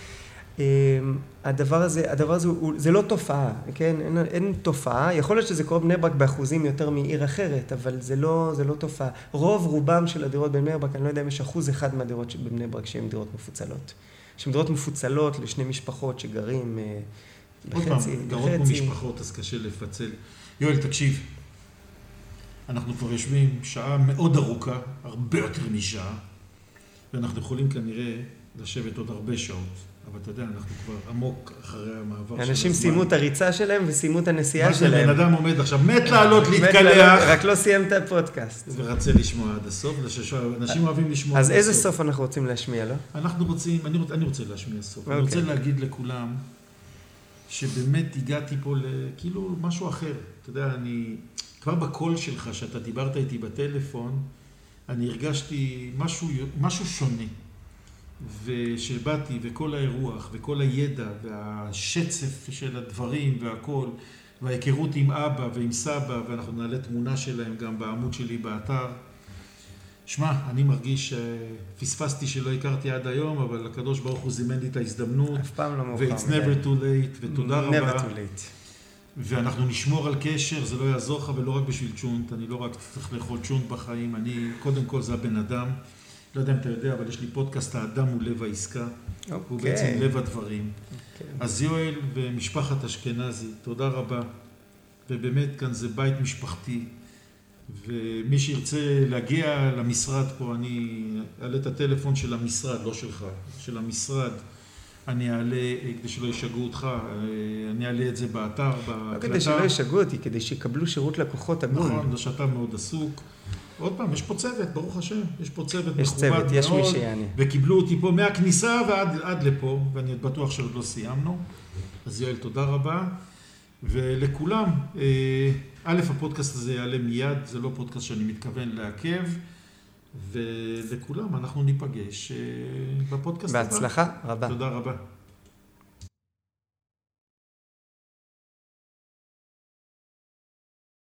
הדבר הזה, זה לא תופעה, כן? אין תופעה. יכול להיות שזה קורה בבני ברק באחוזים יותר מעיר אחרת, אבל זה לא תופעה. רובם של הדירות בבני ברק, אני לא יודע אם יש 1% מהדירות בבני ברק שהן דירות מפוצלות. שהן דירות מפוצלות לשני משפחות שגרים עוד פעם, גרות במשפחות, אז קשה לפצל. יואל, תקשיב. אנחנו כבר יושבים שעה מאוד ארוכה, הרבה יותר משעה, ואנחנו יכולים כנראה לשבת עוד הרבה שעות. אבל אתה יודע, אנחנו כבר עמוק אחרי המעבר של הזמן. אנשים סיימו את הריצה שלהם וסיימו את הנסיעה שלהם. מה זה, בן אדם עומד עכשיו, מת לעלות, להתקלח. רק לא סיים את הפודקאסט. ורצה לשמוע עד הסוף, אנשים אוהבים לשמוע עד הסוף. אז איזה סוף אנחנו רוצים להשמיע, לא? אני רוצה להשמיע סוף. אני רוצה להגיד לכולם, שבאמת הגעתי פה לכאילו משהו אחר. אתה יודע, כבר בקול שלך, שאתה דיברת איתי בטלפון, אני הרגשתי משהו שונה. ושבאתי, וכל האירוח, וכל הידע, והשצף של הדברים, והכל, וההיכרות עם אבא ועם סבא, ואנחנו נעלה תמונה שלהם גם בעמוד שלי באתר. שמע, אני מרגיש שפספסתי שלא הכרתי עד היום, אבל הקדוש ברוך הוא זימן לי את ההזדמנות. אף פעם לא מאוחר. ו-it's never too late, ותודה רבה. never too late. ואנחנו נשמור על קשר, זה לא יעזור לך ולא רק בשביל צ'ונט, אני לא רק צריך לאכול צ'ונט בחיים, אני, קודם כל זה הבן אדם. לא יודע אם אתה יודע, אבל יש לי פודקאסט, האדם הוא לב העסקה. הוא בעצם לב הדברים. אז יואל ומשפחת אשכנזי, תודה רבה. ובאמת כאן זה בית משפחתי. ומי שירצה להגיע למשרד פה, אני אעלה את הטלפון של המשרד, לא שלך, של המשרד. אני אעלה, כדי שלא ישגעו אותך, אני אעלה את זה באתר, בהקלטה. לא כדי שלא ישגעו אותי, כדי שיקבלו שירות לקוחות הגון. נכון, שאתה מאוד עסוק. עוד פעם, יש פה צוות, ברוך השם, יש פה צוות יש מכובד מאוד. יש מי שיעני. וקיבלו אותי פה מהכניסה ועד לפה, ואני בטוח שעוד לא סיימנו. אז יואל, תודה רבה. ולכולם, הפודקאסט הזה יעלה מיד, זה לא פודקאסט שאני מתכוון לעכב. ולכולם, אנחנו ניפגש בפודקאסט הבא. בהצלחה רבה. תודה רבה.